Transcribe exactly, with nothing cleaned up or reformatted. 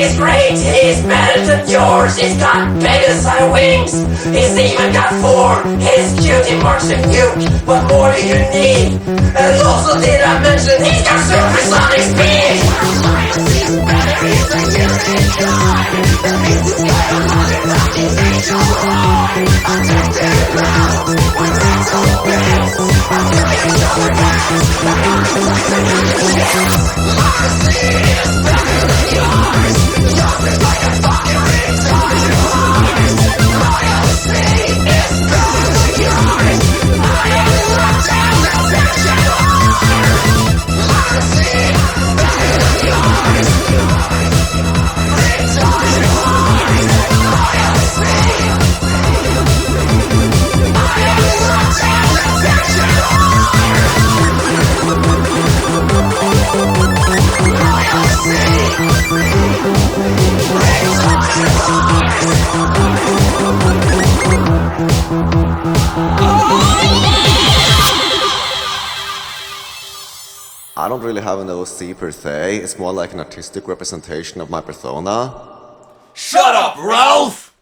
He's great, he's better than yours. He's got Pegasus wings. He's even got four. His cutie marks of you. What more do you need? And also did I mention he's got supersonic speed? He's better, he's a cutie guy. The music's got a hundred thousand angels high. I'm tempted now with mental bills. I'm doing each other guys. I'm gonna play the music. Honesty is better than yours. Yours is like a fucking retard. Loyalty is better than yours. I am locked out of section R. Honesty better than yours. Retard. Loyalty. I am locked out of section I don't really have an O C per se, it's more like an artistic representation of my persona. Shut up, Ralph!